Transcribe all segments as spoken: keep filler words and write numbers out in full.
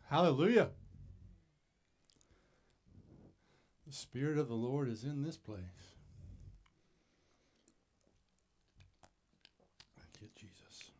Hallelujah. The Spirit of the Lord is in this place. Thank you, Jesus.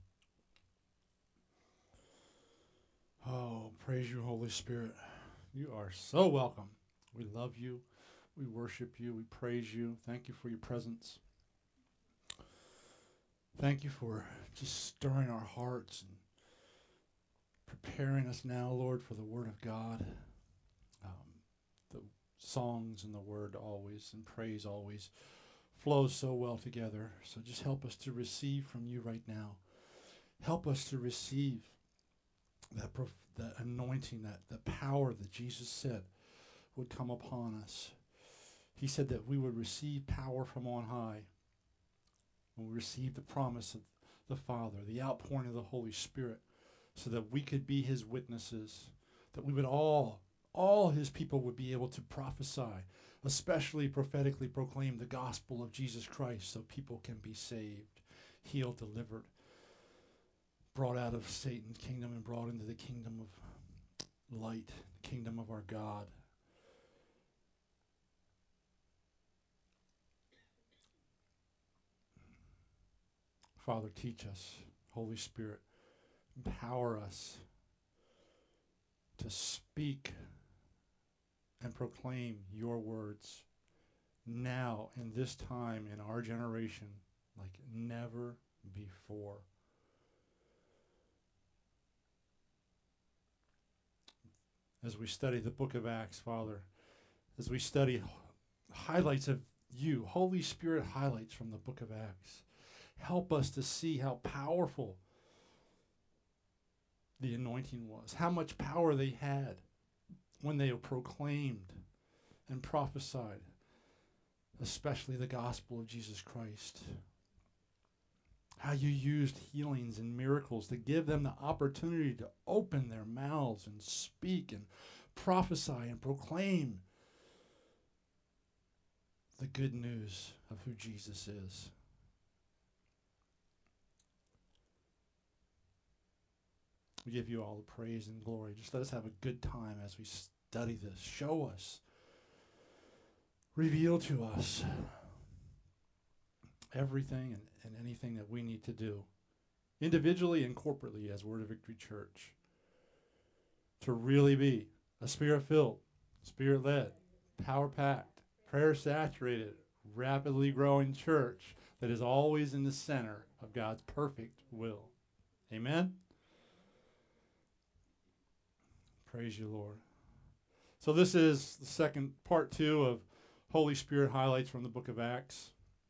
Oh, praise you, Holy Spirit. You are so welcome. We love you. We worship you. We praise you. Thank you for your presence. Thank you for just stirring our hearts and preparing us now, Lord, for the Word of God. Um, the songs and the Word always and praise always flows so well together. So just help us to receive from you right now. Help us to receive that, prof- that anointing, that the power that Jesus said would come upon us. He said that we would receive power from on high when we receive the promise of the Father, the outpouring of the Holy Spirit, so that we could be his witnesses, that we would all, all his people would be able to prophesy, especially prophetically proclaim the gospel of Jesus Christ so people can be saved, healed, delivered, brought out of Satan's kingdom and brought into the kingdom of light, the kingdom of our God. Father, teach us. Holy Spirit, empower us to speak and proclaim your words now in this time in our generation like never before. As we study the book of Acts, Father, as we study highlights of you, Holy Spirit highlights from the book of Acts, help us to see how powerful the anointing was, how much power they had when they proclaimed and prophesied, especially the gospel of Jesus Christ. How you used healings and miracles to give them the opportunity to open their mouths and speak and prophesy and proclaim the good news of who Jesus is. We give you all the praise and glory. Just let us have a good time as we study this. Show us. Reveal to us everything and, and anything that we need to do, individually and corporately as Word of Victory Church, to really be a Spirit-filled, Spirit-led, power-packed, prayer-saturated, rapidly growing church that is always in the center of God's perfect will. Amen? Praise you, Lord. So this is the second part two of Holy Spirit highlights from the book of Acts.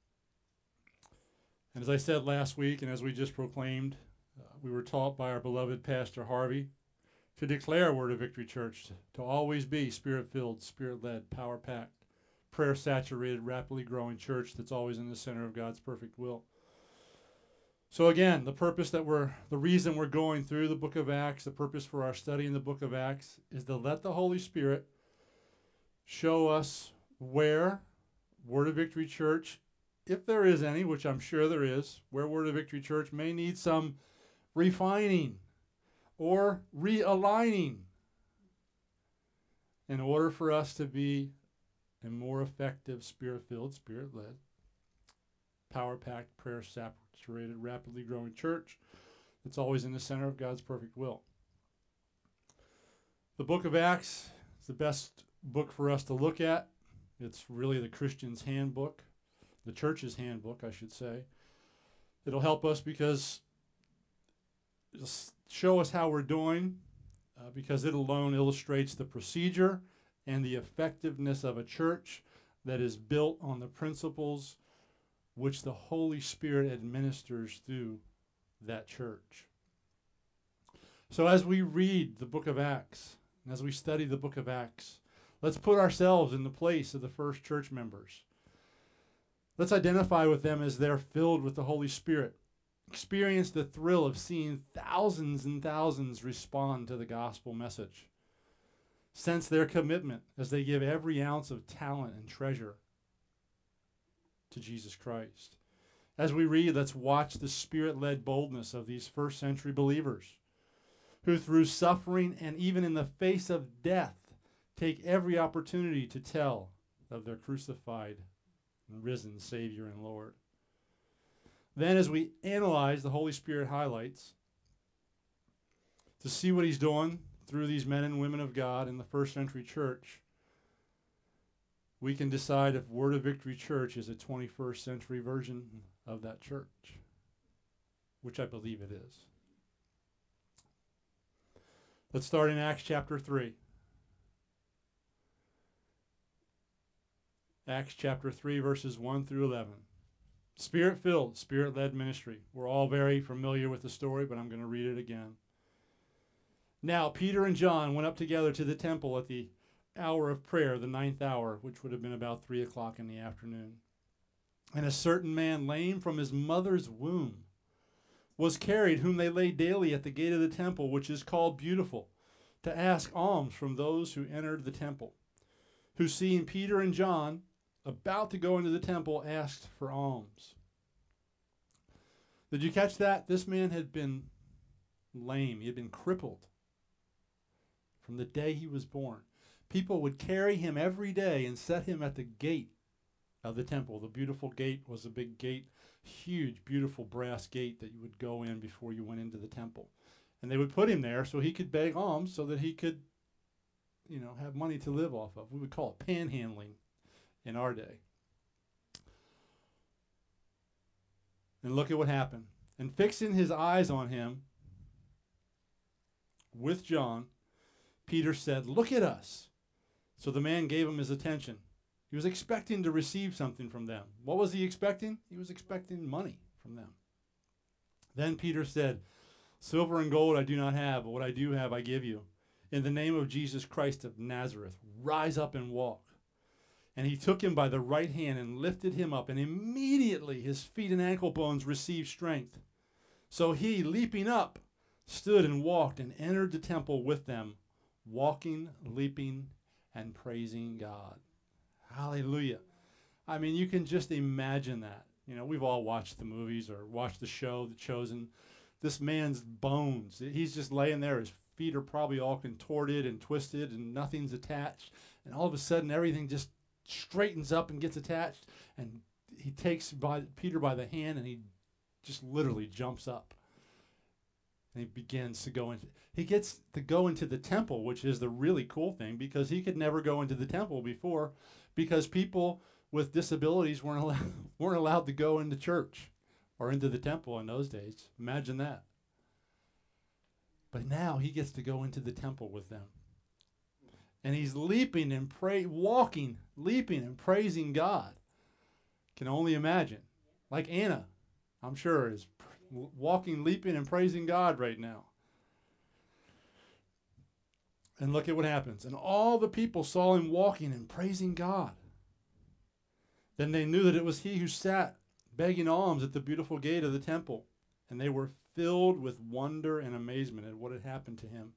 And as I said last week, and as we just proclaimed, uh, we were taught by our beloved Pastor Harvey to declare Word of Victory Church to, to always be Spirit-filled, Spirit-led, power-packed, prayer-saturated, rapidly growing church that's always in the center of God's perfect will. So again, the purpose that we're, the reason we're going through the book of Acts, the purpose for our study in the book of Acts is to let the Holy Spirit show us where Word of Victory Church, if there is any, which I'm sure there is, where Word of Victory Church may need some refining or realigning in order for us to be a more effective, Spirit-filled, Spirit-led, power-packed, prayer-saturated, rapidly growing church that's always in the center of God's perfect will. The book of Acts is the best book for us to look at. It's really the Christian's handbook, the church's handbook, I should say. It'll help us because it'll show us how we're doing, uh, because it alone illustrates the procedure and the effectiveness of a church that is built on the principles which the Holy Spirit administers through that church. So as we read the book of Acts, and as we study the book of Acts, let's put ourselves in the place of the first church members. Let's identify with them as they're filled with the Holy Spirit. Experience the thrill of seeing thousands and thousands respond to the gospel message. Sense their commitment as they give every ounce of talent and treasure to Jesus Christ. As we read, let's watch the Spirit-led boldness of these first century believers who through suffering and even in the face of death take every opportunity to tell of their crucified and risen Savior and Lord. Then as we analyze the Holy Spirit highlights to see what he's doing through these men and women of God in the first century church, we can decide if Word of Victory Church is a twenty-first century version of that church, which I believe it is. Let's start in Acts chapter three. Acts chapter three, verses one through eleven. Spirit-filled, Spirit-led ministry. We're all very familiar with the story, but I'm going to read it again. Now Peter and John went up together to the temple at the hour of prayer, the ninth hour, which would have been about three o'clock in the afternoon. And a certain man, lame from his mother's womb, was carried, whom they laid daily at the gate of the temple, which is called Beautiful, to ask alms from those who entered the temple, who, seeing Peter and John about to go into the temple, asked for alms. Did you catch that? This man had been lame. He had been crippled from the day he was born. People would carry him every day and set him at the gate of the temple. The Beautiful Gate was a big gate, huge, beautiful brass gate that you would go in before you went into the temple. And they would put him there so he could beg alms so that he could, you know, have money to live off of. We would call it panhandling in our day. And look at what happened. And fixing his eyes on him with John, Peter said, "Look at us." So the man gave him his attention. He was expecting to receive something from them. What was he expecting? He was expecting money from them. Then Peter said, "Silver and gold I do not have, but what I do have I give you. In the name of Jesus Christ of Nazareth, rise up and walk." And he took him by the right hand and lifted him up, and immediately his feet and ankle bones received strength. So he, leaping up, stood and walked and entered the temple with them, walking, leaping, and praising God. Hallelujah. I mean, you can just imagine that. You know, we've all watched the movies or watched the show, The Chosen. This man's bones, he's just laying there. His feet are probably all contorted and twisted and nothing's attached. And all of a sudden, everything just straightens up and gets attached. And he takes by, Peter by the hand and he just literally jumps up. And he begins to go into, he gets to go into the temple, which is the really cool thing, because he could never go into the temple before, because people with disabilities weren't allowed, weren't allowed to go into church or into the temple in those days. Imagine that. But now he gets to go into the temple with them. And he's leaping and pray, walking, leaping and praising God. Can only imagine. Like Anna, I'm sure, is walking, leaping, and praising God right now. And look at what happens. And all the people saw him walking and praising God. Then they knew that it was he who sat begging alms at the Beautiful Gate of the temple. And they were filled with wonder and amazement at what had happened to him.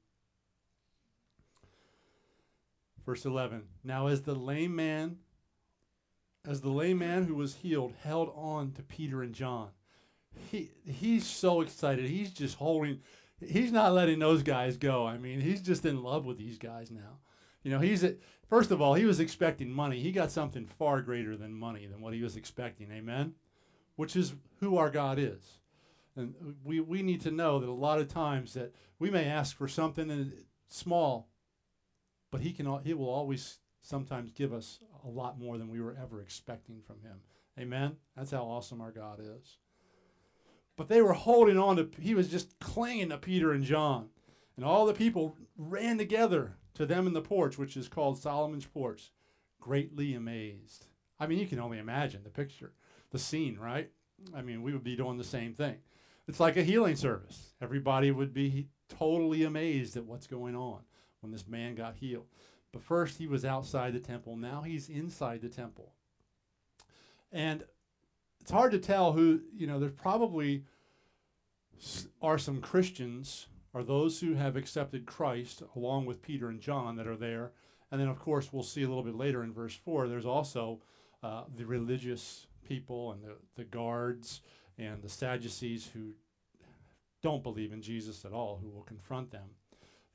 Verse eleven. Now as the lame man, as the lame man who was healed held on to Peter and John, He he's so excited. He's just holding, he's not letting those guys go. I mean, he's just in love with these guys now. You know, he's, first of all, he was expecting money. He got something far greater than money, than what he was expecting. Amen? Which is who our God is. And we, we need to know that a lot of times that we may ask for something and small, but he can, he will always sometimes give us a lot more than we were ever expecting from him. Amen? That's how awesome our God is. But they were holding on to, he was just clinging to Peter and John. And all the people ran together to them in the porch, which is called Solomon's Porch, greatly amazed. I mean, you can only imagine the picture, the scene, right? I mean, we would be doing the same thing. It's like a healing service. Everybody would be totally amazed at what's going on when this man got healed. But first he was outside the temple. Now he's inside the temple. And it's hard to tell who, you know, there's probably s- are some Christians or those who have accepted Christ along with Peter and John that are there. And then, of course, we'll see a little bit later in verse four, there's also uh, the religious people and the, the guards and the Sadducees who don't believe in Jesus at all, who will confront them.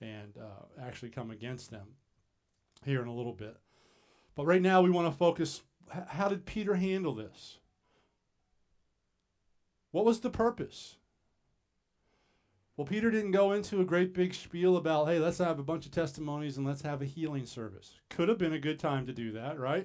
and uh, actually come against them here in a little bit. But right now we want to focus, h- how did Peter handle this? What was the purpose? Well, Peter didn't go into a great big spiel about, hey, let's have a bunch of testimonies and let's have a healing service. Could have been a good time to do that, right?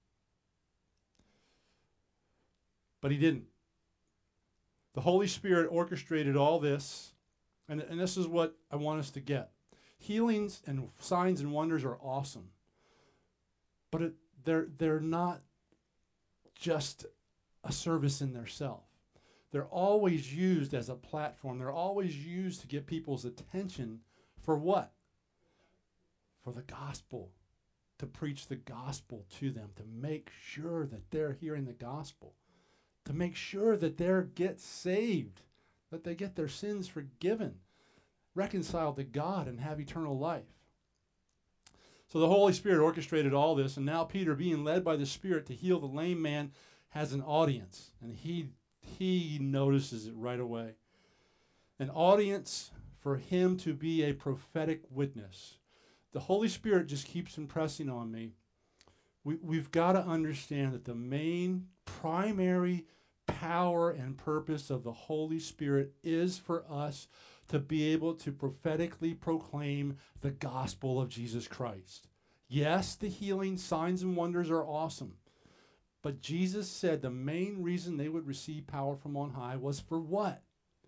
But he didn't. The Holy Spirit orchestrated all this, and, and this is what I want us to get. Healings and signs and wonders are awesome, but it, they're, they're not just a service in themselves. They're always used as a platform. They're always used to get people's attention for what? For the gospel, to preach the gospel to them, to make sure that they're hearing the gospel, to make sure that they get saved, that they get their sins forgiven, reconciled to God, and have eternal life. So the Holy Spirit orchestrated all this, and now Peter, being led by the Spirit to heal the lame man, has an audience, and he he notices it right away. An audience for him to be a prophetic witness. The Holy Spirit just keeps impressing on me. We, we've got to understand that the main, primary power and purpose of the Holy Spirit is for us to be able to prophetically proclaim the gospel of Jesus Christ. Yes, the healing, signs, and wonders are awesome. But Jesus said the main reason they would receive power from on high was for what?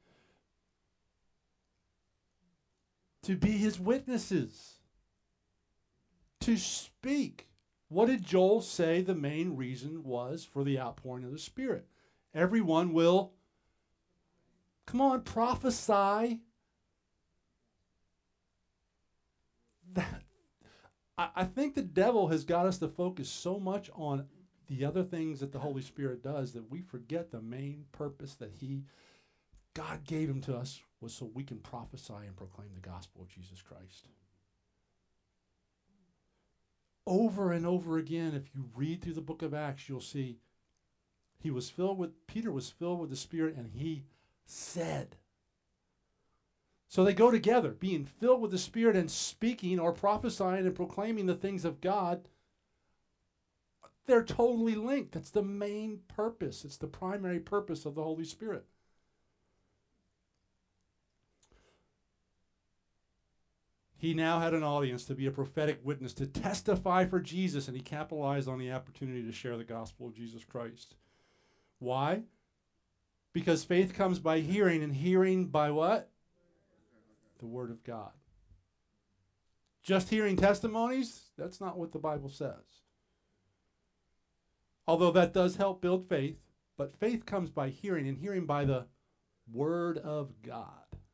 To be his witnesses. To speak. What did Joel say the main reason was for the outpouring of the Spirit? Everyone will, come on, prophesy. That, I, I think the devil has got us to focus so much on the other things that the Holy Spirit does that we forget the main purpose that he, God gave him to us, was so we can prophesy and proclaim the gospel of Jesus Christ. Over and over again, if you read through the book of Acts, you'll see he was filled with, Peter was filled with the Spirit, and he said. So they go together, being filled with the Spirit and speaking or prophesying and proclaiming the things of God. They're totally linked. That's the main purpose. It's the primary purpose of the Holy Spirit. He now had an audience to be a prophetic witness, to testify for Jesus, and he capitalized on the opportunity to share the gospel of Jesus Christ. Why? Because faith comes by hearing, and hearing by what? The Word of God. Just hearing testimonies? That's not what the Bible says. Although that does help build faith, but faith comes by hearing, and hearing by the Word of God.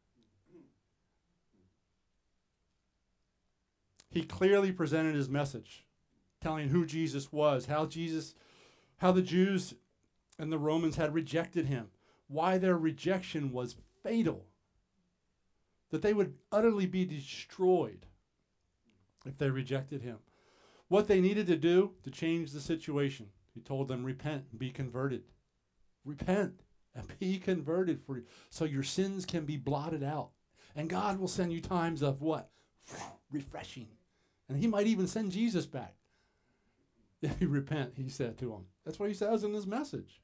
He clearly presented his message, telling who Jesus was, how Jesus, how the Jews and the Romans had rejected him, why their rejection was fatal, that they would utterly be destroyed if they rejected him. What they needed to do to change the situation. He told them, repent and be converted. Repent and be converted for so your sins can be blotted out. And God will send you times of what? Refreshing. And he might even send Jesus back. If you repent, he said to them. That's what he says in his message.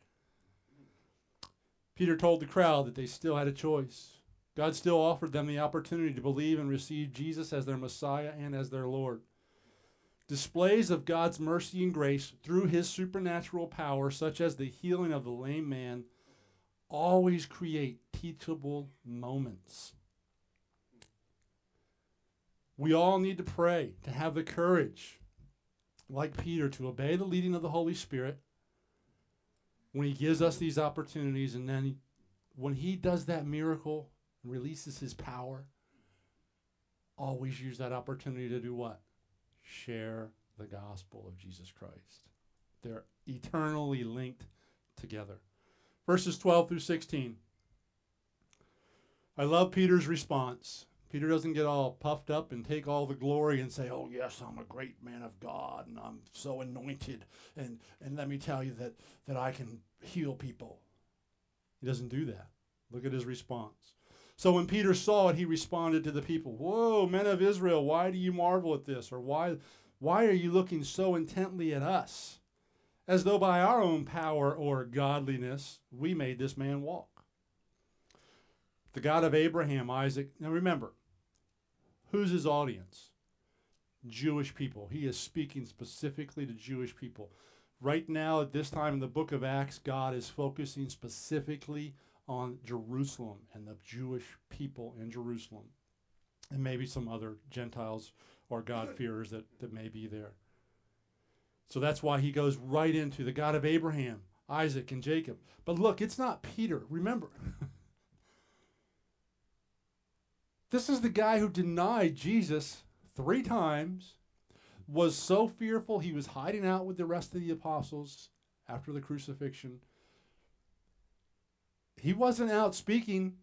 Peter told the crowd that they still had a choice. God still offered them the opportunity to believe and receive Jesus as their Messiah and as their Lord. Displays of God's mercy and grace through his supernatural power, such as the healing of the lame man, always create teachable moments. We all need to pray, to have the courage, like Peter, to obey the leading of the Holy Spirit when he gives us these opportunities, and then when he does that miracle and releases his power, always use that opportunity to do what? Share the gospel of Jesus Christ. They're eternally linked together. Verses twelve through sixteen. I love Peter's response. Peter doesn't get all puffed up and take all the glory and say, oh, yes, I'm a great man of God, and I'm so anointed, and, and let me tell you that, that I can heal people. He doesn't do that. Look at his response. So when Peter saw it, he responded to the people, "Whoa, men of Israel, why do you marvel at this? Or why, why are you looking so intently at us, as though by our own power or godliness we made this man walk? The God of Abraham, Isaac." Now remember, who's his audience? Jewish people. He is speaking specifically to Jewish people. Right now, at this time in the book of Acts, God is focusing specifically on Jerusalem and the Jewish people in Jerusalem, and maybe some other Gentiles or God-fearers that, that may be there. So that's why he goes right into the God of Abraham, Isaac, and Jacob. But look, it's not Peter. Remember, this is the guy who denied Jesus three times, was so fearful he was hiding out with the rest of the apostles after the crucifixion. He wasn't out speaking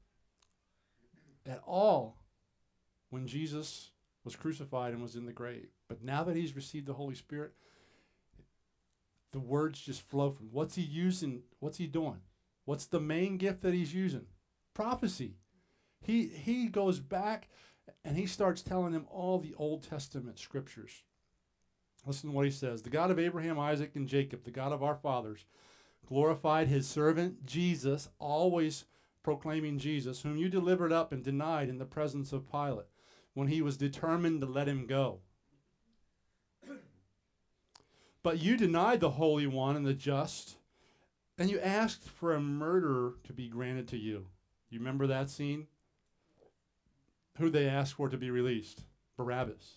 at all when Jesus was crucified and was in the grave. But now that he's received the Holy Spirit, the words just flow from him. What's he using? What's he doing? What's the main gift that he's using? Prophecy. He he goes back and he starts telling them all the Old Testament scriptures. Listen to what he says. The God of Abraham, Isaac, and Jacob, the God of our fathers, glorified his servant Jesus, always proclaiming Jesus, whom you delivered up and denied in the presence of Pilate, when he was determined to let him go. But you denied the Holy One and the just, and you asked for a murderer to be granted to you. You remember that scene? Who they asked for to be released? Barabbas.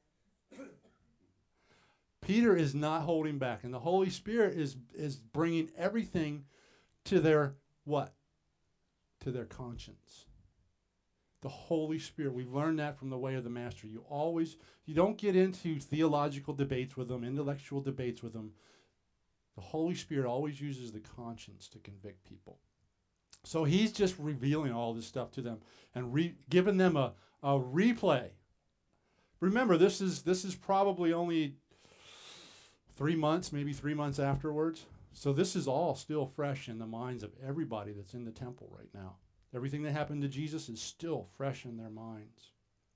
Peter is not holding back, and the Holy Spirit is is bringing everything to their what? To their conscience. The Holy Spirit. We've learned that from the way of the Master. You always, you don't get into theological debates with them, intellectual debates with them. The Holy Spirit always uses the conscience to convict people. So he's just revealing all this stuff to them and re- giving them a, a replay. Remember, this is this is probably only three months, maybe three months afterwards. So this is all still fresh in the minds of everybody that's in the temple right now. Everything that happened to Jesus is still fresh in their minds.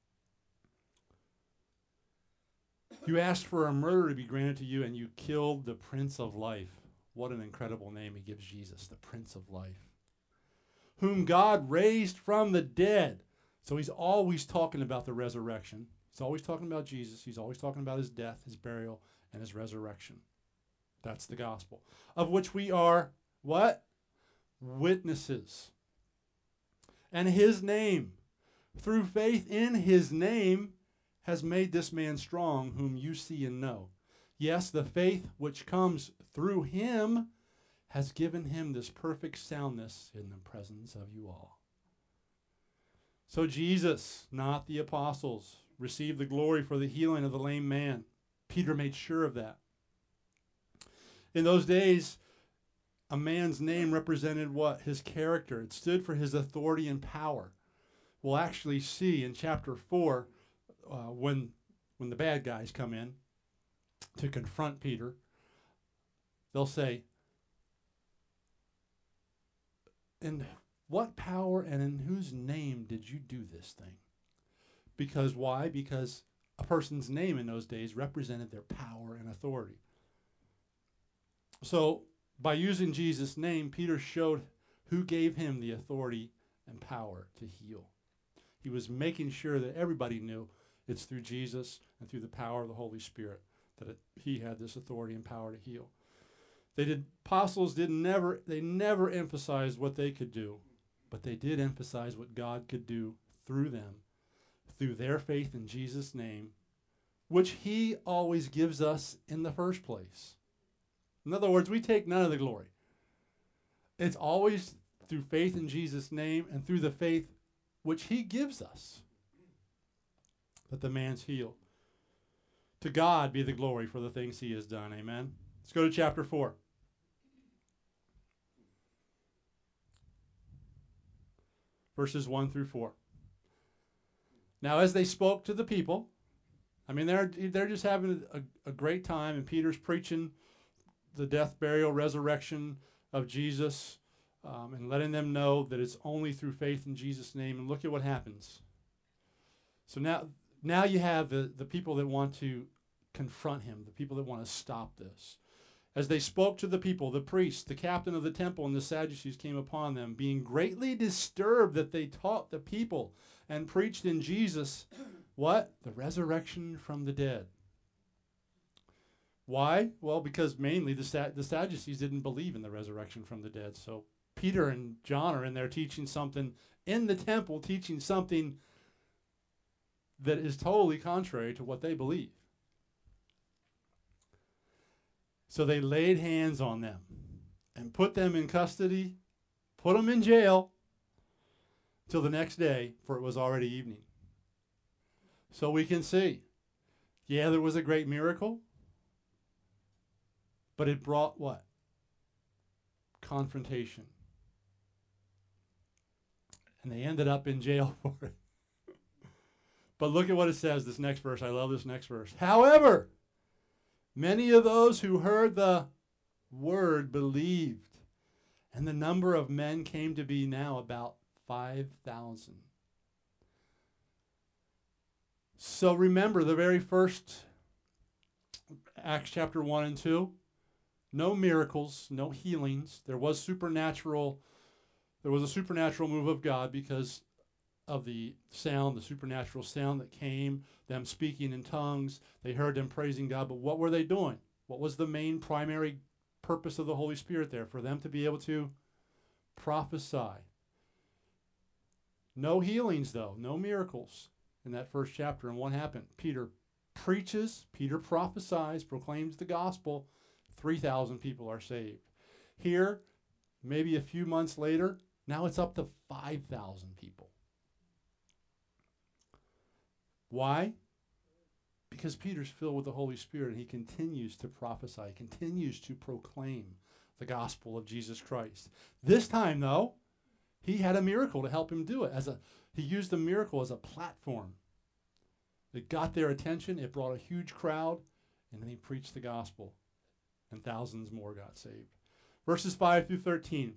You asked for a murder to be granted to you, and you killed the Prince of Life. What an incredible name he gives Jesus, the Prince of Life, whom God raised from the dead. So he's always talking about the resurrection. He's always talking about Jesus. He's always talking about his death, his burial, and his resurrection. That's the gospel, of which we are, what? Witnesses. And his name, through faith in his name, has made this man strong, whom you see and know. Yes, the faith which comes through him has given him this perfect soundness in the presence of you all. So Jesus, not the apostles, received the glory for the healing of the lame man. Peter made sure of that. In those days, a man's name represented what? His character. It stood for his authority and power. We'll actually see in chapter four, uh, when, when the bad guys come in to confront Peter, they'll say, "In what power and in whose name did you do this thing?" Because why? Because a person's name in those days represented their power and authority. So by using Jesus' name, Peter showed who gave him the authority and power to heal. He was making sure that everybody knew it's through Jesus and through the power of the Holy Spirit that it, he had this authority and power to heal. They did apostles did never they never emphasized what they could do, but they did emphasize what God could do through them, through their faith in Jesus' name, which he always gives us in the first place. In other words, we take none of the glory. It's always through faith in Jesus' name and through the faith which he gives us that the man's healed. To God be the glory for the things he has done. Amen. Let's go to chapter four. Verses one through four. Now, as they spoke to the people, I mean, they're, they're just having a, a great time, and Peter's preaching the death, burial, resurrection of Jesus. um, and letting them know that it's only through faith in Jesus' name. And look at what happens. So now, now you have the, the people that want to confront him, the people that want to stop this. As they spoke to the people, the priests, the captain of the temple, and the Sadducees came upon them, being greatly disturbed that they taught the people and preached in Jesus, what? The resurrection from the dead. Why? Well, because mainly the, Sad- the Sadducees didn't believe in the resurrection from the dead. So Peter and John are in there teaching something in the temple, teaching something that is totally contrary to what they believe. So they laid hands on them and put them in custody, put them in jail till the next day, for it was already evening. So we can see, yeah, there was a great miracle, but it brought what? Confrontation. And they ended up in jail for it. But look at what it says, this next verse. I love this next verse. However, many of those who heard the word believed, and the number of men came to be now about five thousand. So remember the very first Acts chapter one and two. No miracles, no healings. There was supernatural, there was a supernatural move of God because of the sound, the supernatural sound that came, them speaking in tongues. They heard them praising God, but what were they doing? What was the main primary purpose of the Holy Spirit there? For them to be able to prophesy. No healings, though, no miracles in that first chapter. And what happened? Peter preaches, Peter prophesies, proclaims the gospel. three thousand people are saved. Here, maybe a few months later, now it's up to five thousand people. Why? Because Peter's filled with the Holy Spirit and he continues to prophesy, continues to proclaim the gospel of Jesus Christ. This time, though, he had a miracle to help him do it. As a, he used the miracle as a platform. It got their attention, it brought a huge crowd, and then he preached the gospel, and thousands more got saved. Verses five through thirteen.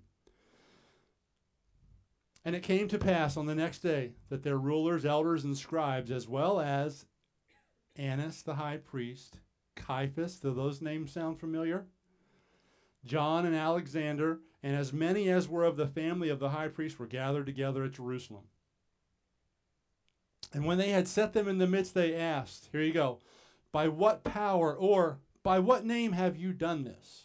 And it came to pass on the next day that their rulers, elders, and scribes, as well as Annas the high priest, Caiaphas, do those names sound familiar? John and Alexander, and as many as were of the family of the high priest were gathered together at Jerusalem. And when they had set them in the midst, they asked, here you go, by what power or by what name have you done this?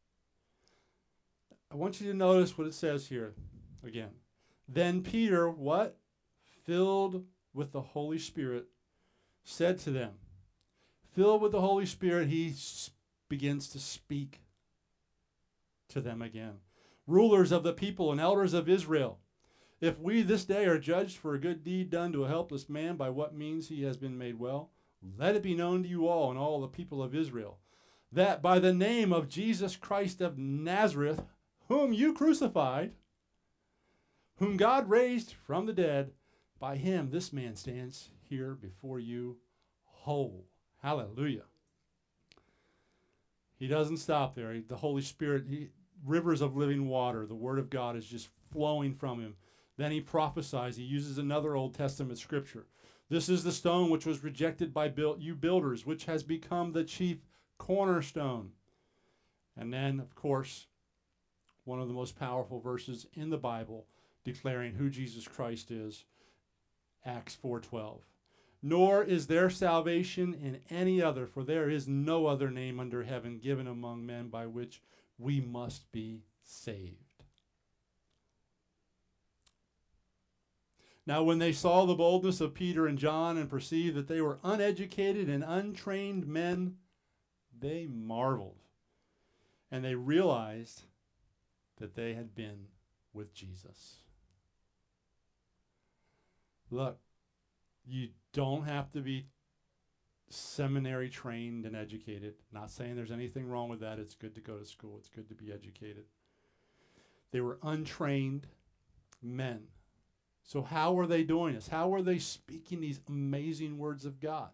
I want you to notice what it says here again. Then Peter, what? Filled with the Holy Spirit, said to them, filled with the Holy Spirit, he s- begins to speak to them again. Rulers of the people and elders of Israel, if we this day are judged for a good deed done to a helpless man, by what means he has been made well, let it be known to you all and all the people of Israel, that by the name of Jesus Christ of Nazareth, whom you crucified, whom God raised from the dead, by him this man stands here before you whole. Hallelujah. He doesn't stop there. He, the Holy Spirit, he, rivers of living water, the Word of God is just flowing from him. Then he prophesies. He uses another Old Testament scripture. This is the stone which was rejected by build, you builders, which has become the chief cornerstone. And then, of course, one of the most powerful verses in the Bible, declaring who Jesus Christ is, Acts four twelve. Nor is there salvation in any other, for there is no other name under heaven given among men by which we must be saved. Now when they saw the boldness of Peter and John and perceived that they were uneducated and untrained men, they marveled. And they realized that they had been with Jesus. Look, you don't have to be seminary trained and educated. Not saying there's anything wrong with that. It's good to go to school. It's good to be educated. They were untrained men. So how were they doing this? How were they speaking these amazing words of God?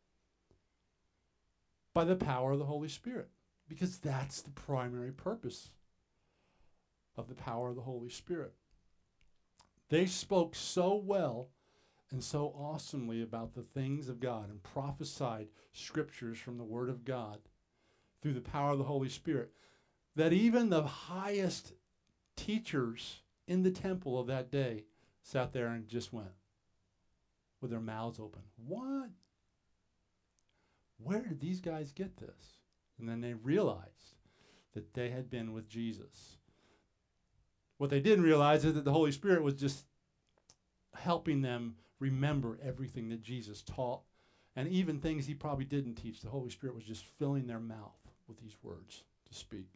By the power of the Holy Spirit. Because that's the primary purpose of the power of the Holy Spirit. They spoke so well and so awesomely about the things of God and prophesied scriptures from the Word of God through the power of the Holy Spirit that even the highest teachers in the temple of that day sat there and just went with their mouths open. What? Where did these guys get this? And then they realized that they had been with Jesus. What they didn't realize is that the Holy Spirit was just helping them remember everything that Jesus taught, and even things he probably didn't teach. The Holy Spirit was just filling their mouth with these words to speak.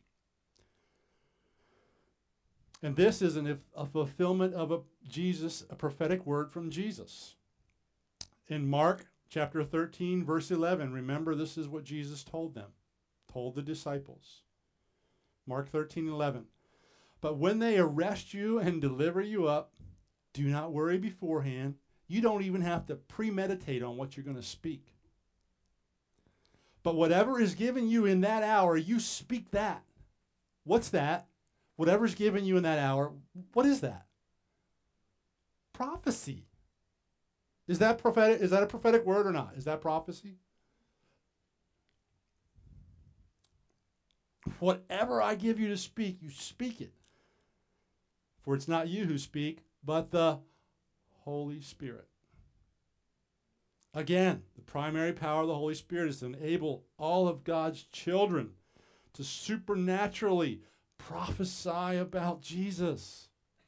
And this is an, a fulfillment of a Jesus, a prophetic word from Jesus. In Mark chapter thirteen, verse eleven, remember this is what Jesus told them, told the disciples. Mark thirteen, eleven. But when they arrest you and deliver you up, do not worry beforehand. You don't even have to premeditate on what you're going to speak. But whatever is given you in that hour, you speak that. What's that? Whatever's given you in that hour, what is that? Prophecy. Is that prophetic? Is that a prophetic word or not? Is that prophecy? Whatever I give you to speak, you speak it. For it's not you who speak, but the Holy Spirit. Again, the primary power of the Holy Spirit is to enable all of God's children to supernaturally prophesy about Jesus.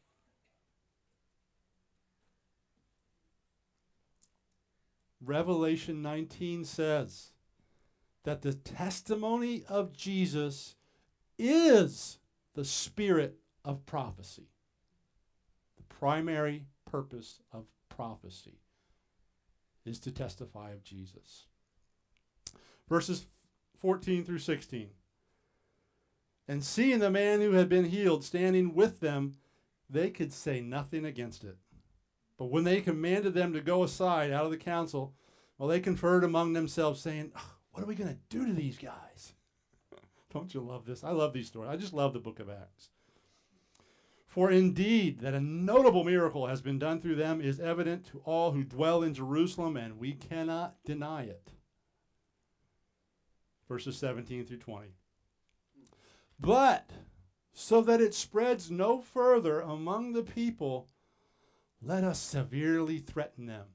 Revelation nineteen says that the testimony of Jesus is the spirit of prophecy. The primary purpose of prophecy is to testify of Jesus. Verses fourteen through sixteen. And seeing the man who had been healed standing with them, they could say nothing against it. But when they commanded them to go aside out of the council, well, they conferred among themselves, saying, what are we going to do to these guys? Don't you love this? I love these stories. I just love the book of Acts. For indeed, that a notable miracle has been done through them is evident to all who dwell in Jerusalem, and we cannot deny it. Verses seventeen through twenty. But so that it spreads no further among the people, let us severely threaten them.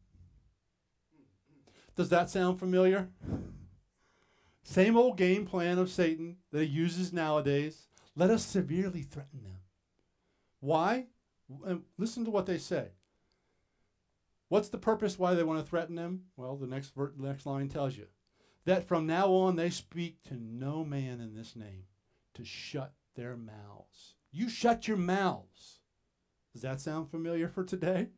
Does that sound familiar? Same old game plan of Satan that he uses nowadays. Let us severely threaten them. Why? And listen to what they say. What's the purpose why they want to threaten them? Well, the next ver- the next line tells you. That from now on they speak to no man in this name, to shut their mouths. You shut your mouths. Does that sound familiar for today?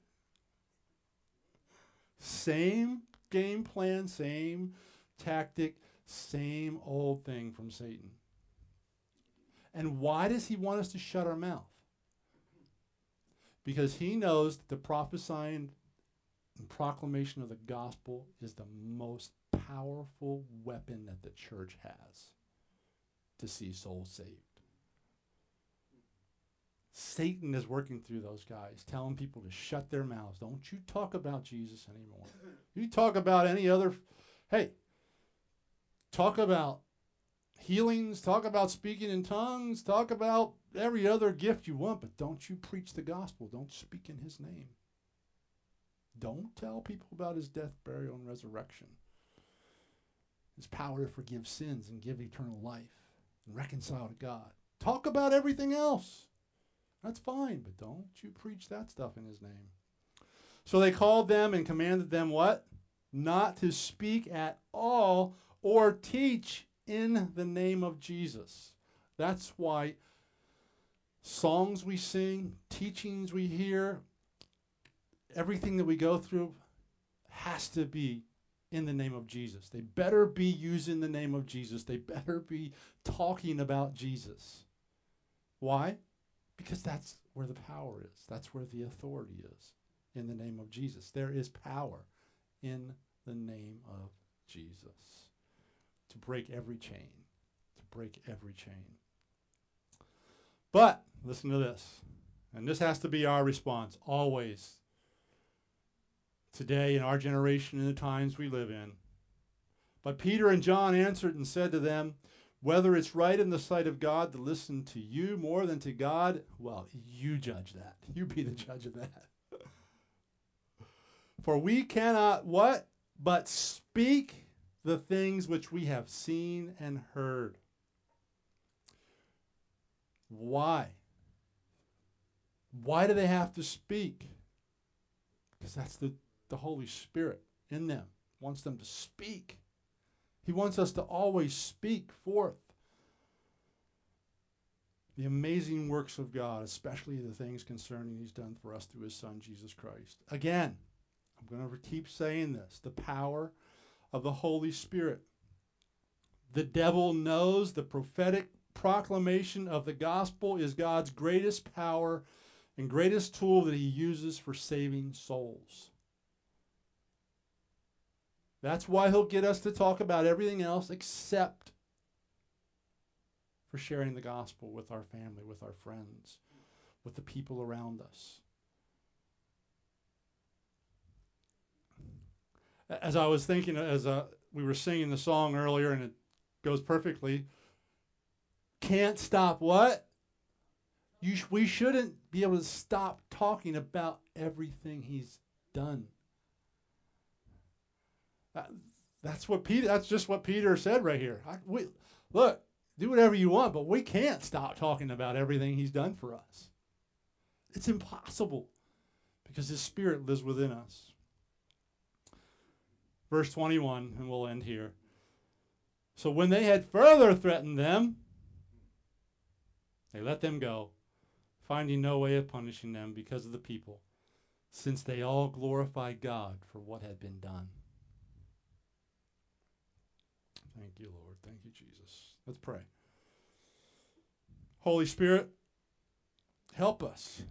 Same game plan, same tactic, same old thing from Satan. And why does he want us to shut our mouth? Because he knows that the prophesying and proclamation of the gospel is the most powerful weapon that the church has to see souls saved. Satan is working through those guys, telling people to shut their mouths. Don't you talk about Jesus anymore. You talk about any other, hey, talk about healings, talk about speaking in tongues, talk about every other gift you want, but don't you preach the gospel. Don't speak in his name. Don't tell people about his death, burial, and resurrection. His power to forgive sins and give eternal life and reconcile to God. Talk about everything else. That's fine, but don't you preach that stuff in his name. So they called them and commanded them what? Not to speak at all or teach in the name of Jesus. That's why songs we sing, teachings we hear, everything that we go through has to be in the name of Jesus. They better be using the name of Jesus. They better be talking about Jesus. Why? Because that's where the power is. That's where the authority is, in the name of Jesus. There is power in the name of Jesus to break every chain, to break every chain. But listen to this, and this has to be our response always. Today, in our generation, in the times we live in. But Peter and John answered and said to them, whether it's right in the sight of God to listen to you more than to God, well, you judge that. You be the judge of that. For we cannot, what? But speak the things which we have seen and heard. Why? Why do they have to speak? Because that's the, the Holy Spirit in them. Wants them to speak. He wants us to always speak forth the amazing works of God, especially the things concerning He's done for us through His Son, Jesus Christ. Again, I'm going to keep saying this, the power of the Holy Spirit. The devil knows the prophetic proclamation of the gospel is God's greatest power and greatest tool that He uses for saving souls. That's why he'll get us to talk about everything else except for sharing the gospel with our family, with our friends, with the people around us. As I was thinking, as uh, we were singing the song earlier, and it goes perfectly, can't stop what? You sh- we shouldn't be able to stop talking about everything He's done. Uh, that's what Peter. That's just what Peter said right here. I, we, look, do whatever you want, but we can't stop talking about everything He's done for us. It's impossible because His Spirit lives within us. Verse twenty-one, and we'll end here. So when they had further threatened them, they let them go, finding no way of punishing them because of the people, since they all glorified God for what had been done. Thank you, Lord. Thank you, Jesus. Let's pray. Holy Spirit, help us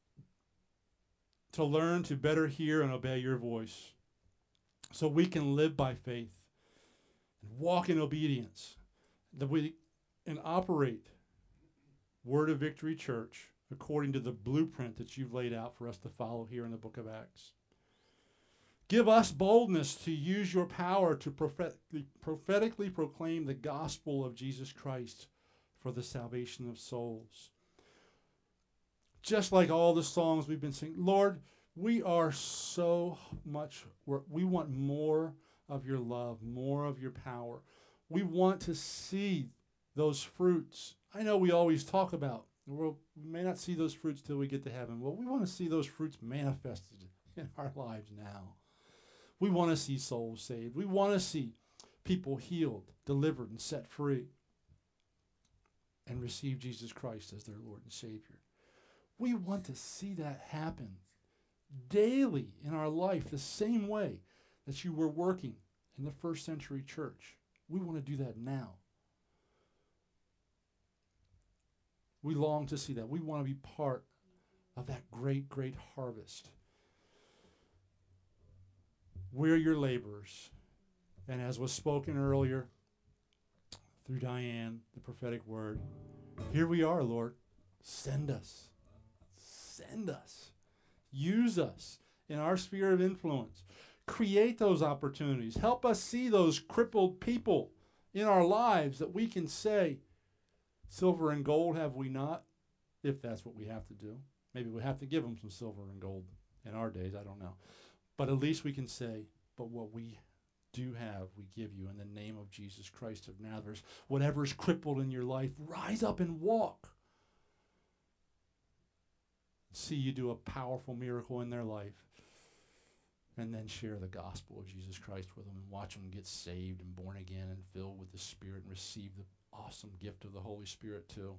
to learn to better hear and obey your voice so we can live by faith and walk in obedience, that we and operate Word of Victory Church according to the blueprint that you've laid out for us to follow here in the book of Acts. Give us boldness to use your power to prophetically, prophetically proclaim the gospel of Jesus Christ for the salvation of souls. Just like all the songs we've been singing, Lord, we are so much, we want more of your love, more of your power. We want to see those fruits. I know we always talk about, well, we may not see those fruits till we get to heaven. Well, we want to see those fruits manifested in our lives now. We want to see souls saved. We want to see people healed, delivered, and set free, and receive Jesus Christ as their Lord and Savior. We want to see that happen daily in our life the same way that you were working in the first century church. We want to do that now. We long to see that. We want to be part of that great, great harvest. We're your laborers. And as was spoken earlier through Diane, the prophetic word, here we are, Lord. Send us. Send us. Use us in our sphere of influence. Create those opportunities. Help us see those crippled people in our lives that we can say, silver and gold have we not, if that's what we have to do. Maybe we have to give them some silver and gold in our days, I don't know. But at least we can say, but what we do have, we give you in the name of Jesus Christ of Nazareth. Whatever is crippled in your life, rise up and walk. See you do a powerful miracle in their life. And then share the gospel of Jesus Christ with them and watch them get saved and born again and filled with the Spirit and receive the awesome gift of the Holy Spirit too.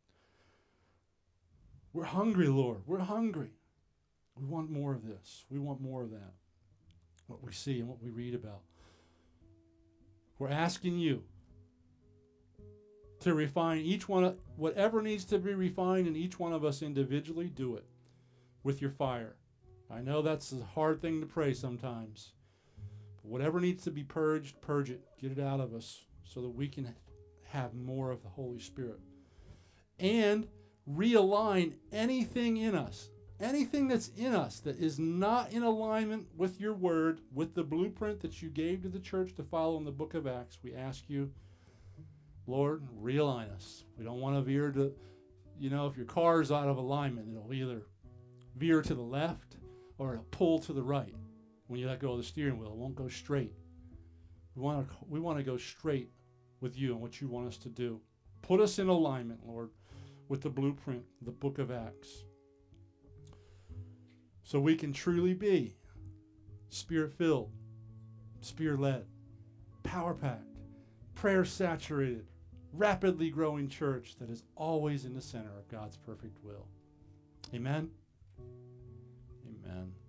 We're hungry, Lord. We're hungry. We want more of this. We want more of that. What we see and what we read about. We're asking you to refine each one of whatever needs to be refined in each one of us individually. Do it with your fire. I know that's a hard thing to pray sometimes. But whatever needs to be purged, purge it. Get it out of us so that we can have more of the Holy Spirit. And realign anything in us, anything that's in us that is not in alignment with your word, with the blueprint that you gave to the church to follow in the book of Acts. We ask you, Lord, realign us. We don't want to veer to, you know, if your car is out of alignment, it'll either veer to the left or it'll pull to the right. When you let go of the steering wheel, it won't go straight. We want to, we want to go straight with you and what you want us to do. Put us in alignment, Lord, with the blueprint, the book of Acts, so we can truly be Spirit-filled, Spirit-led, power-packed, prayer-saturated, rapidly growing church that is always in the center of God's perfect will. Amen? Amen.